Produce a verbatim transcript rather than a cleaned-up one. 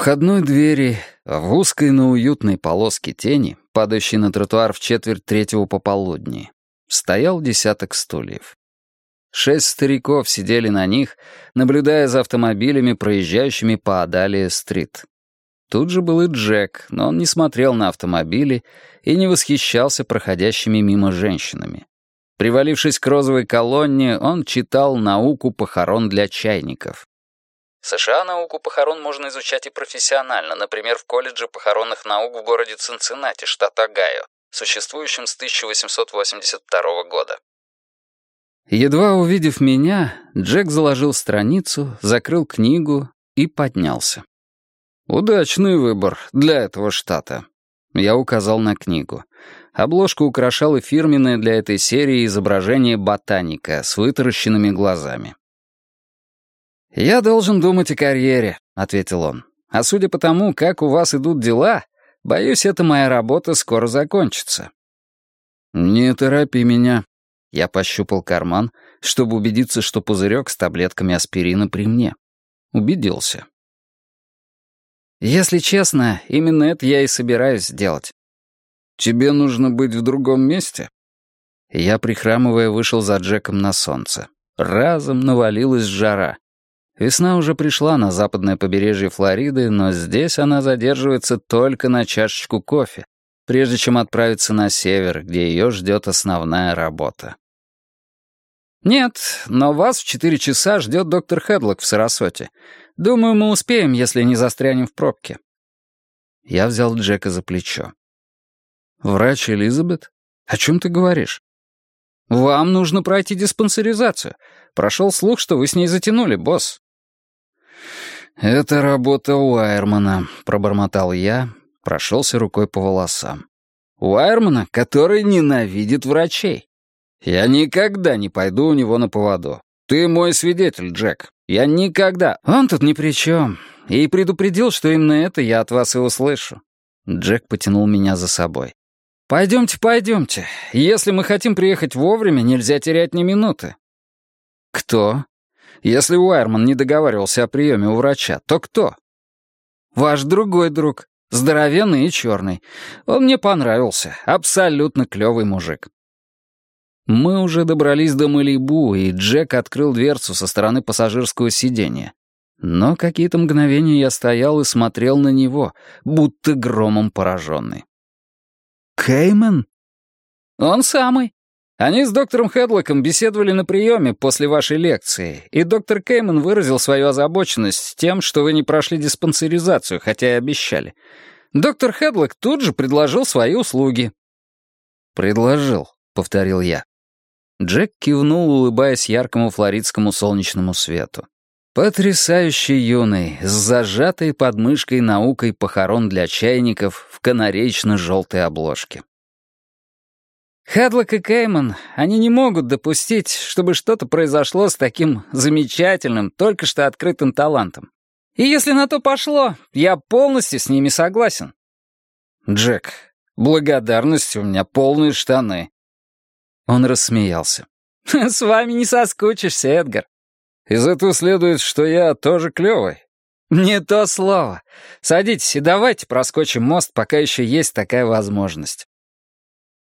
входной двери, в узкой, но уютной полоске тени, падающей на тротуар в четверть третьего пополудни, стоял десяток стульев. Шесть стариков сидели на них, наблюдая за автомобилями, проезжающими по Адалия-стрит. Тут же был и Джек, но он не смотрел на автомобили и не восхищался проходящими мимо женщинами. Привалившись к розовой колонне, он читал «Науку похорон для чайников». В США науку похорон можно изучать и профессионально, например, в колледже похоронных наук в городе Цинциннати, штат Огайо, существующем с тысяча восемьсот восемьдесят второго года. Едва увидев меня, Джек заложил страницу, закрыл книгу и поднялся. «Удачный выбор для этого штата». Я указал на книгу. Обложку украшало фирменное для этой серии изображение ботаника с вытаращенными глазами. «Я должен думать о карьере», — ответил он. «А судя по тому, как у вас идут дела, боюсь, эта моя работа скоро закончится». «Не торопи меня». Я пощупал карман, чтобы убедиться, что пузырек с таблетками аспирина при мне. Убедился. «Если честно, именно это я и собираюсь сделать». «Тебе нужно быть в другом месте?» Я, прихрамывая, вышел за Джеком на солнце. Разом навалилась жара. Весна уже пришла на западное побережье Флориды, но здесь она задерживается только на чашечку кофе, прежде чем отправиться на север, где ее ждет основная работа. «Нет, но вас в четыре часа ждет доктор Хедлок в Сарасоте. Думаю, мы успеем, если не застрянем в пробке». Я взял Джека за плечо. «Врач Элизабет? О чем ты говоришь?» «Вам нужно пройти диспансеризацию. Прошел слух, что вы с ней затянули, босс». «Это работа Уайермана», — пробормотал я, прошелся рукой по волосам. «Уайермана, который ненавидит врачей. Я никогда не пойду у него на поводу. Ты мой свидетель, Джек. Я никогда...» «Он тут ни при чем. И предупредил, что именно это я от вас и услышу». Джек потянул меня за собой. «Пойдемте, пойдемте. Если мы хотим приехать вовремя, нельзя терять ни минуты». «Кто? Если Уайерман не договаривался о приеме у врача, то кто?» «Ваш другой друг. Здоровенный и черный. Он мне понравился. Абсолютно клевый мужик». Мы уже добрались до Малибу, и Джек открыл дверцу со стороны пассажирского сиденья. Но какие-то мгновения я стоял и смотрел на него, будто громом пораженный. «Кеймен?» «Он самый. Они с доктором Хедлоком беседовали на приеме после вашей лекции, и доктор Кеймен выразил свою озабоченность тем, что вы не прошли диспансеризацию, хотя и обещали. Доктор Хедлок тут же предложил свои услуги». «Предложил», — повторил я. Джек кивнул, улыбаясь яркому флоридскому солнечному свету. Потрясающе юный, с зажатой подмышкой наукой похорон для чайников в канареечно-желтой обложке. Хедлок и Кейман, они не могут допустить, чтобы что-то произошло с таким замечательным, только что открытым талантом. И если на то пошло, я полностью с ними согласен. Джек, благодарности у меня полные штаны. Он рассмеялся. С вами не соскучишься, Эдгар. Из этого следует, что я тоже клёвый. Не то слово. Садитесь и давайте проскочим мост, пока еще есть такая возможность.